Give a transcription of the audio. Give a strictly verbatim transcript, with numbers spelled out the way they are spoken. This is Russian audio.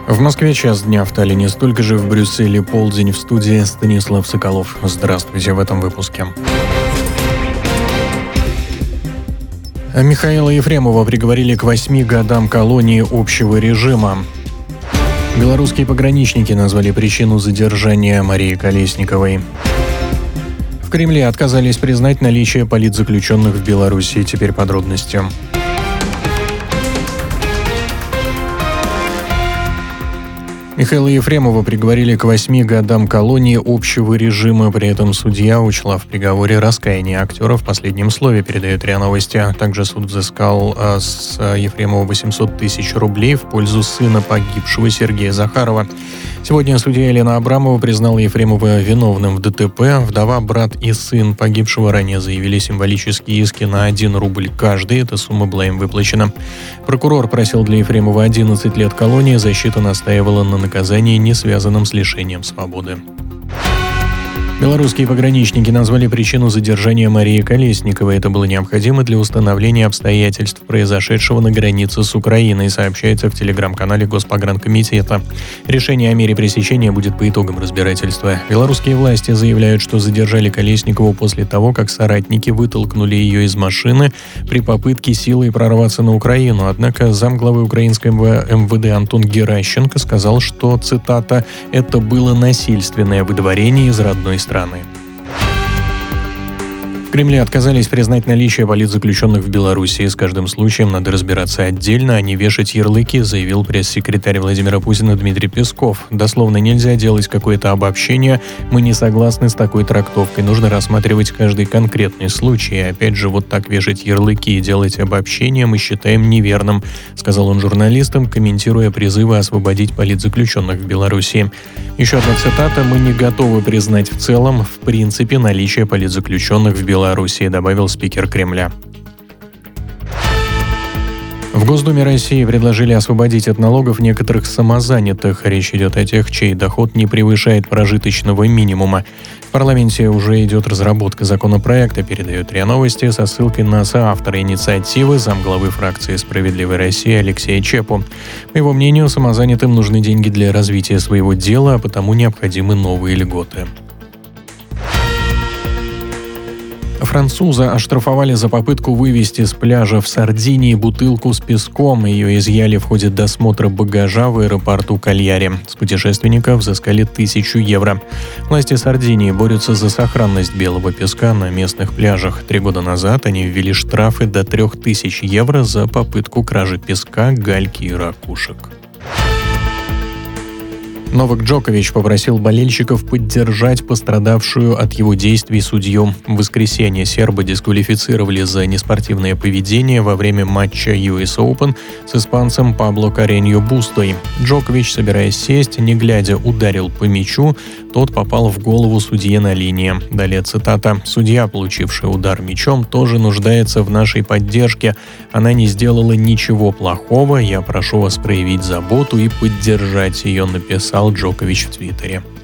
В Москве час дня, в Таллине столько же, в Брюсселе полдень. В студии Станислав Соколов. Здравствуйте в этом выпуске. Михаила Ефремова приговорили к восьми годам колонии общего режима. Белорусские пограничники назвали причину задержания Марии Колесниковой. В Кремле отказались признать наличие политзаключенных в Беларуси. Теперь подробности. Михаила Ефремова приговорили к восьми годам колонии общего режима. При этом судья учла в приговоре раскаяние актера в последнем слове, передает РИА Новости. Также суд взыскал а, с Ефремова восемьсот тысяч рублей в пользу сына погибшего Сергея Захарова. Сегодня судья Елена Абрамова признала Ефремова виновным в ДТП. Вдова, брат и сын погибшего ранее заявили символические иски на один рубль каждый. Эта сумма была им выплачена. Прокурор просил для Ефремова одиннадцать лет колонии. Защита настаивала на наказании, не связанном с лишением свободы. Белорусские пограничники назвали причину задержания Марии Колесниковой. Это было необходимо для установления обстоятельств произошедшего на границе с Украиной, сообщается в телеграм-канале Госпогранкомитета. Решение о мере пресечения будет по итогам разбирательства. Белорусские власти заявляют, что задержали Колесникову после того, как соратники вытолкнули ее из машины при попытке силой прорваться на Украину. Однако замглавы украинского эм вэ дэ Антон Геращенко сказал, что, цитата, «это было насильственное выдворение из родной страны». страны. В Кремле отказались признать наличие политзаключенных в Беларуси. С каждым случаем надо разбираться отдельно, а не вешать ярлыки, заявил пресс-секретарь Владимира Путина Дмитрий Песков. Дословно нельзя делать какое-то обобщение. Мы не согласны с такой трактовкой. Нужно рассматривать каждый конкретный случай. И опять же, вот так вешать ярлыки и делать обобщения мы считаем неверным, сказал он журналистам, комментируя призывы освободить политзаключенных в Беларуси. Еще одна цитата. «Мы не готовы признать в целом, в принципе, наличие политзаключенных в Беларуси», добавил спикер Кремля. В Госдуме России предложили освободить от налогов некоторых самозанятых. Речь идет о тех, чей доход не превышает прожиточного минимума. В парламенте уже идет разработка законопроекта, передает РИА Новости со ссылкой на соавтора инициативы, замглавы фракции «Справедливая Россия» Алексея Чепу. По его мнению, самозанятым нужны деньги для развития своего дела, а потому необходимы новые льготы. Француза оштрафовали за попытку вывезти с пляжа в Сардинии бутылку с песком. Ее изъяли в ходе досмотра багажа в аэропорту Кальяри. С путешественника взыскали тысячу евро. Власти Сардинии борются за сохранность белого песка на местных пляжах. Три года назад они ввели штрафы до трех тысяч евро за попытку кражи песка, гальки и ракушек. Новак Джокович попросил болельщиков поддержать пострадавшую от его действий судью. В воскресенье серба дисквалифицировали за неспортивное поведение во время матча ю эс Open с испанцем Пабло Кареньо Бустой. Джокович, собираясь сесть, не глядя, ударил по мячу. Тот попал в голову судье на линии. Далее цитата. «Судья, получившая удар мячом, тоже нуждается в нашей поддержке. Она не сделала ничего плохого. Я прошу вас проявить заботу и поддержать ее», написал Джокович в Твиттере.